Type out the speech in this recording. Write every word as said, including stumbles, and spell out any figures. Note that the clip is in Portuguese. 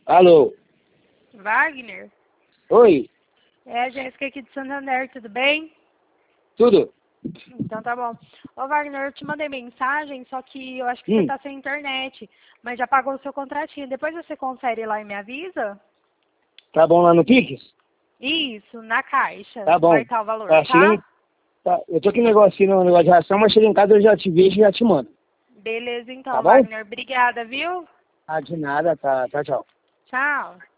Alô? Wagner? Oi? É a Jéssica aqui de Santander, tudo bem? Tudo? Então tá bom. Ô Wagner, eu te mandei mensagem, só que eu acho que Hum. você tá sem internet, mas já pagou o seu contratinho. Depois você confere lá e me avisa? Tá bom lá no Pix? Isso, na caixa. Tá bom. Marcar o valor, Tá, tá? chega em... tá, eu tô aqui no negócio, no negócio de ração, mas chega em casa eu já te vejo e já te mando. Beleza então, Tá bom? Wagner. Obrigada, viu? Ah, de nada, tá. Tchau, tchau. Tchau.